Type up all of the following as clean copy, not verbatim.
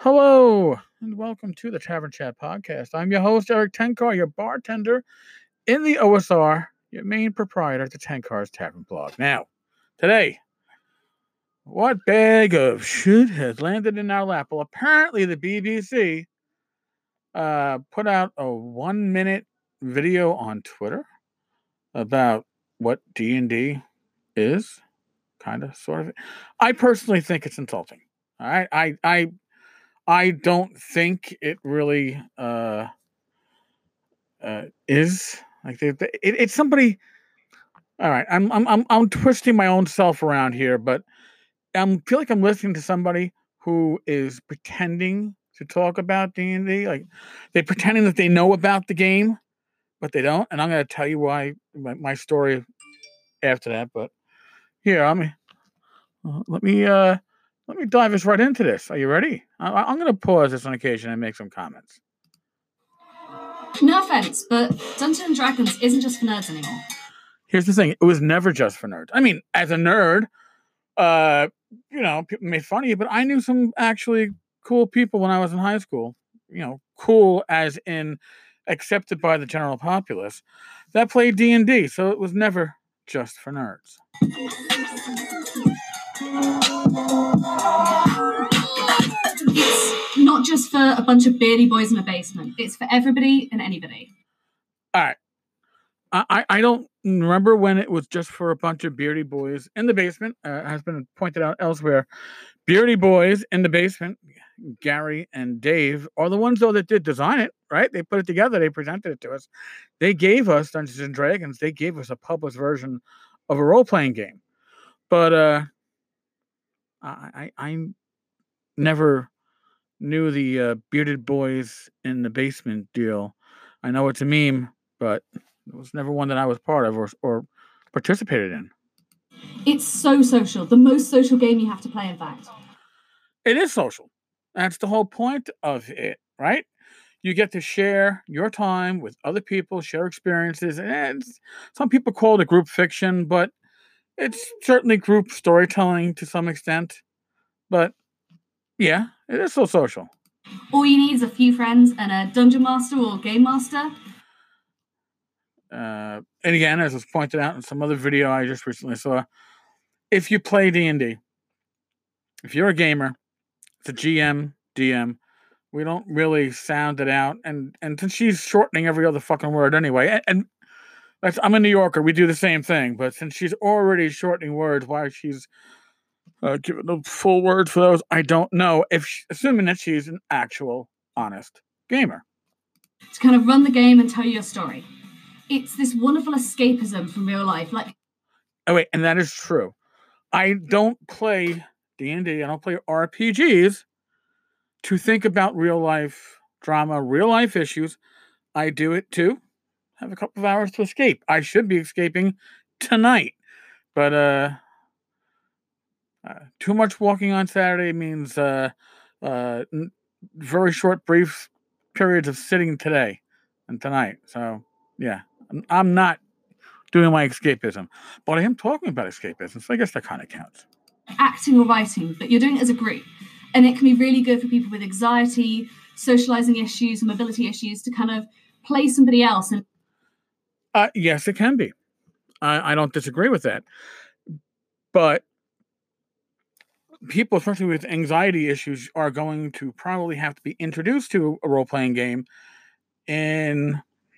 Hello and welcome to the Tavern Chat Podcast. I'm your host, Eric Tenkar, your bartender in the OSR, your main proprietor of the Tenkar's Tavern blog. Now, today, what bag of shit has landed in our lap? Well, apparently the BBC put out a 1-minute video on Twitter about what D&D is, kind of, sort of. I personally think it's insulting. All right, I don't think it really is like it's somebody. All right, I'm twisting my own self around here, but I feel like I'm listening to somebody who is pretending to talk about D&D. Like they're pretending that they know about the game, but they don't. And I'm going to tell you why my story after that. But here, let me dive us right into this. Are you ready? I'm going to pause this on occasion and make some comments. No offense, but Dungeons and Dragons isn't just for nerds anymore. Here's the thing: it was never just for nerds. I mean, as a nerd, people made fun of you, but I knew some actually cool people when I was in high school. Cool as in accepted by the general populace that played D&D. So it was never just for nerds. It's not just for a bunch of beardy boys in a basement. It's for everybody and anybody. All right. I don't remember when it was just for a bunch of beardy boys in the basement. Has been pointed out elsewhere. Beardy boys in the basement, Gary and Dave, are the ones, though, that did design it, right? They put it together. They presented it to us. They gave us Dungeons and Dragons. They gave us a published version of a role-playing game. But I never knew the bearded boys in the basement deal. I know it's a meme, but it was never one that I was part of or participated in. It's so social. The most social game you have to play, in fact. It is social. That's the whole point of it, right? You get to share your time with other people, share experiences. And some people call it group fiction, but it's certainly group storytelling to some extent. But yeah, it is so social. All you need is a few friends and a dungeon master or game master. And again, as was pointed out in some other video I just recently saw, if you play D&D, if you're a gamer, it's a GM, DM, we don't really sound it out. And since she's shortening every other fucking word anyway, and I'm a New Yorker, we do the same thing, but since she's already shortening words, why she's giving the full words for those, I don't know, assuming that she's an actual, honest gamer. To kind of run the game and tell you a story. It's this wonderful escapism from real life. Oh, wait, and that is true. I don't play D&D, I don't play RPGs to think about real life drama, real life issues. I do it to have a couple of hours to escape. I should be escaping tonight, but too much walking on Saturday means very short, brief periods of sitting today and tonight. So yeah, I'm not doing my escapism, but I am talking about escapism, so I guess that kind of counts. Acting or writing, but you're doing it as a group. And it can be really good for people with anxiety, socializing issues, mobility issues to kind of play somebody else. And yes, it can be. I don't disagree with that. But people, especially with anxiety issues, are going to probably have to be introduced to a role-playing game in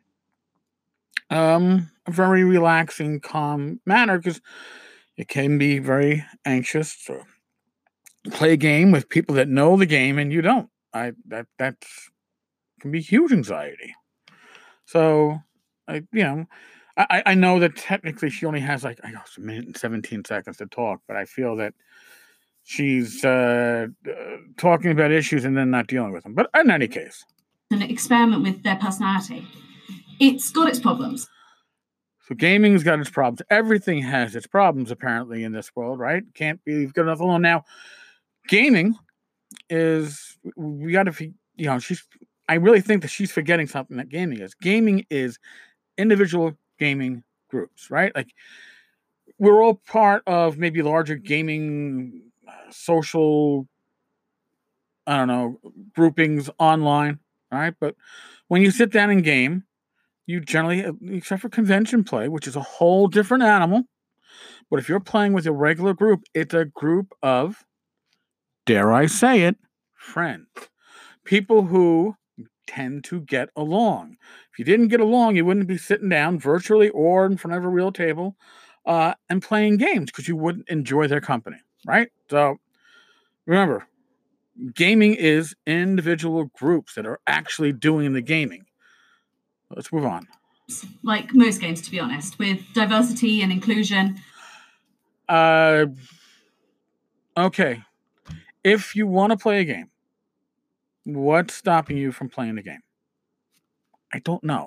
a very relaxing, calm manner, because it can be very anxious to play a game with people that know the game and you don't. That can be huge anxiety. So, I know that technically she only has a minute and 17 seconds to talk, but I feel that she's talking about issues and then not dealing with them. But in any case, an experiment with their personality. It's got its problems. So gaming's got its problems. Everything has its problems, apparently, in this world, right? Can't be good enough alone. Now, gaming is, we got to, I really think that she's forgetting something that gaming is. Gaming is individual gaming groups, right? Like, we're all part of maybe larger gaming social I don't know, groupings online, all right? But when you sit down and game, you generally, except for convention play, which is a whole different animal, but if you're playing with a regular group, it's a group of, dare I say it, friends. People who tend to get along. If you didn't get along, you wouldn't be sitting down virtually or in front of a real table and playing games because you wouldn't enjoy their company, right? So remember, gaming is individual groups that are actually doing the gaming. Let's move on. Like most games, to be honest, with diversity and inclusion. Okay. If you want to play a game, what's stopping you from playing the game? I don't know.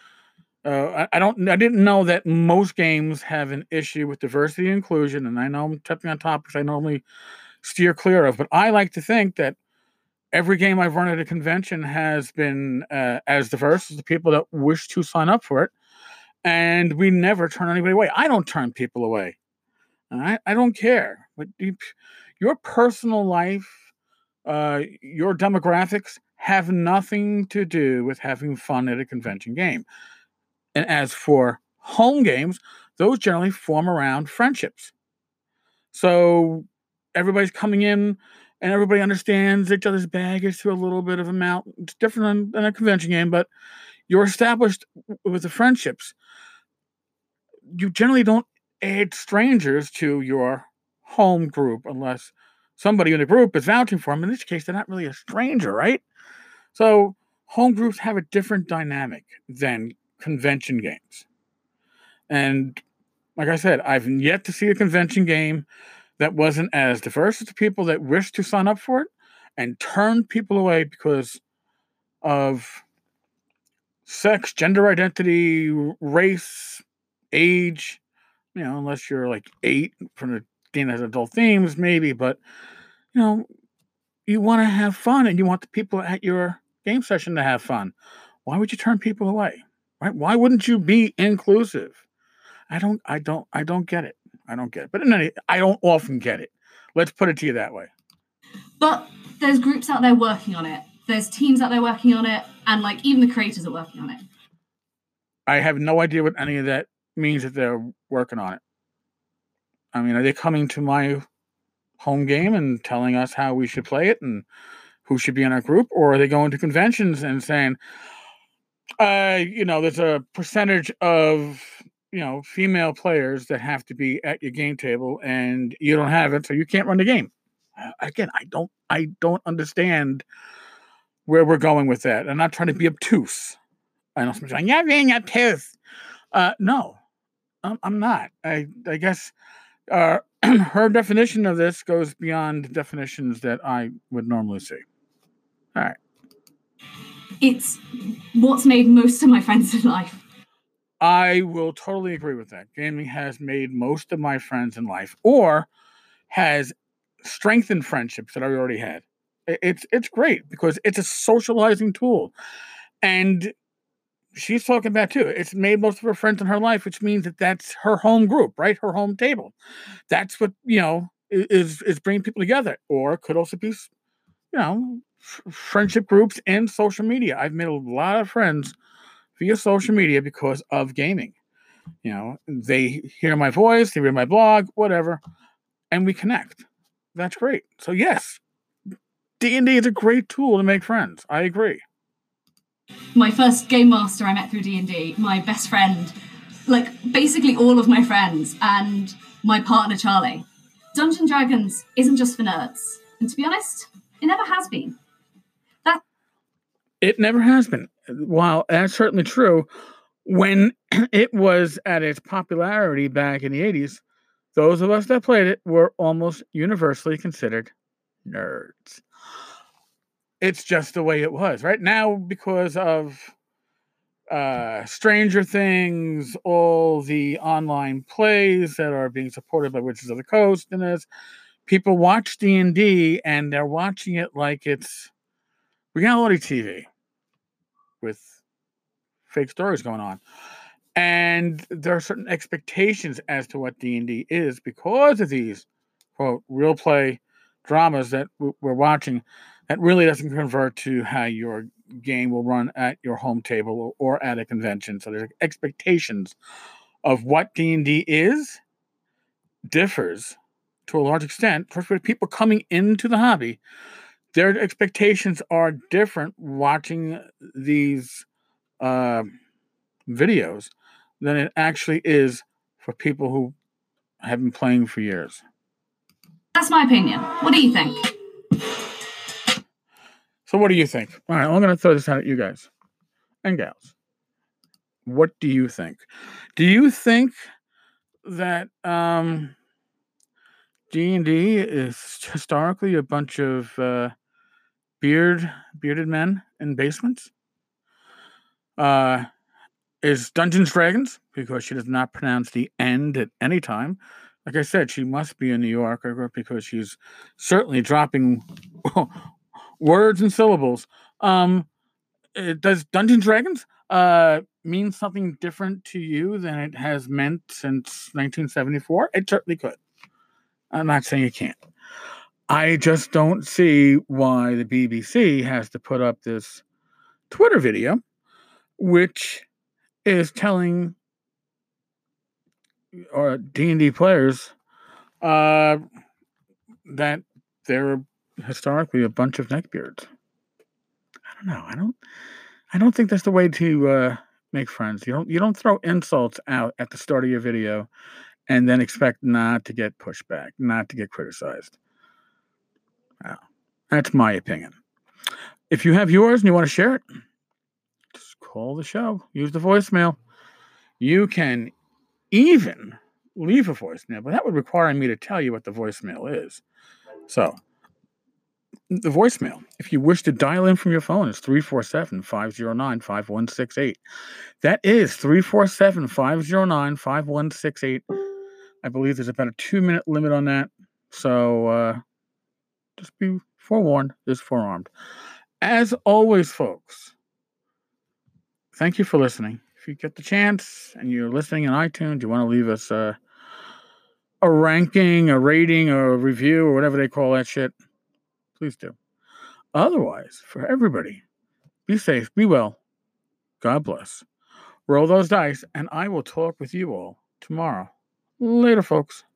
I didn't know that most games have an issue with diversity and inclusion, and I know I'm stepping on topics I normally steer clear of, but I like to think that every game I've run at a convention has been as diverse as the people that wish to sign up for it, and we never turn anybody away. I don't turn people away. I don't care. But your personal life, your demographics have nothing to do with having fun at a convention game. And as for home games, those generally form around friendships. So everybody's coming in and everybody understands each other's baggage to a little bit of amount. It's different than a convention game, but you're established with the friendships. You generally don't add strangers to your home group unless somebody in the group is vouching for them. In this case, they're not really a stranger, right? So home groups have a different dynamic than convention games. And like I said, I've yet to see a convention game that wasn't as diverse as the people that wished to sign up for it and turned people away because of sex, gender identity, race, age, unless you're like 8 from the game that has adult themes, maybe, but you want to have fun and you want the people at your game session to have fun. Why would you turn people away? Right? Why wouldn't you be inclusive? I don't get it. I don't get it. But I don't often get it. Let's put it to you that way. But there's groups out there working on it. There's teams out there working on it, and like even the creators are working on it. I have no idea what any of that means that they're working on it. I mean, are they coming to my home game and telling us how we should play it and who should be in our group? Or are they going to conventions and saying, there's a percentage of, female players that have to be at your game table and you don't have it, so you can't run the game. Again, I don't understand where we're going with that. I'm not trying to be obtuse. I know somebody's saying, "You're being obtuse." No, I'm not. I guess her definition of this goes beyond definitions that I would normally see. All right. It's what's made most of my friends in life. I will totally agree with that. Gaming has made most of my friends in life, or has strengthened friendships that I already had. It's great because it's a socializing tool, and she's talking about too. It's made most of her friends in her life, which means that that's her home group, right? Her home table. That's what is bringing people together, or it could also be friendship groups and social media. I've made a lot of friends via social media because of gaming. They hear my voice, they read my blog, whatever, and we connect. That's great. So yes, D&D is a great tool to make friends. I agree. My first game master I met through D&D, my best friend, like basically all of my friends, and my partner Charlie. Dungeons & Dragons isn't just for nerds. And to be honest, it never has been. It never has been. While that's certainly true, when it was at its popularity back in the 80s, those of us that played it were almost universally considered nerds. It's just the way it was. Right now, because of Stranger Things, all the online plays that are being supported by Wizards of the Coast, and as people watch D&D and they're watching it like it's reality TV with fake stories going on. And there are certain expectations as to what D&D is because of these, quote, real play dramas that we're watching. that really doesn't convert to how your game will run at your home table or at a convention. So there's expectations of what D&D is differs to a large extent. First, for people coming into the hobby, their expectations are different watching these videos than it actually is for people who have been playing for years. That's my opinion. What do you think? So what do you think? All right, I'm going to throw this out at you guys and gals. What do you think? Do you think that D&D is historically a bunch of bearded men in basements? Is Dungeons Dragons, because she does not pronounce the end at any time. Like I said, she must be a New Yorker because she's certainly dropping words and syllables. Does Dungeons Dragons mean something different to you than it has meant since 1974? It certainly could. I'm not saying it can't. I just don't see why the BBC has to put up this Twitter video, which is telling or D&D players that they're historically a bunch of neckbeards. I don't know. I don't think that's the way to make friends. You don't throw insults out at the start of your video and then expect not to get pushback, not to get criticized. That's my opinion. If you have yours and you want to share it, just call the show. Use the voicemail. You can even leave a voicemail, but that would require me to tell you what the voicemail is. So, the voicemail, if you wish to dial in from your phone, is 347-509-5168. That is 347-509-5168. I believe there's about a 2-minute limit on that. So, just be forewarned, is forearmed. As always, folks, thank you for listening. If you get the chance and you're listening on iTunes, you want to leave us a ranking, a rating, or a review, or whatever they call that shit, please do. Otherwise, for everybody, be safe, be well, God bless. Roll those dice, and I will talk with you all tomorrow. Later, folks.